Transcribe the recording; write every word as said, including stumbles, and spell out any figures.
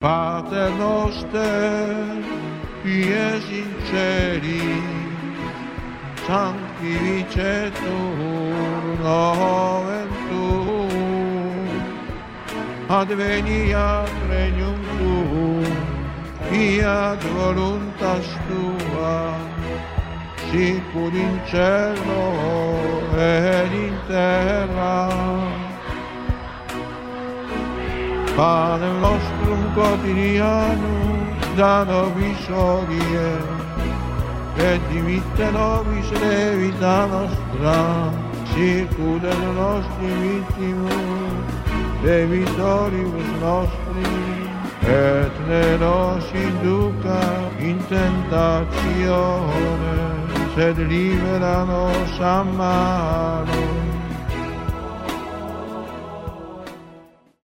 Pater noster, qui es in celi, sanctificetur nomen tuum, adveniat regnum tuum, fiat voluntas tua, sicur in cielo ed in terra. Pane nostrum quotidianum da nobis hodie, et dimitte nobis levita nostra, sicur et nostri vittimus, debitoribus nostri, et ne nos induca in tentatione, sed libera nos a malo.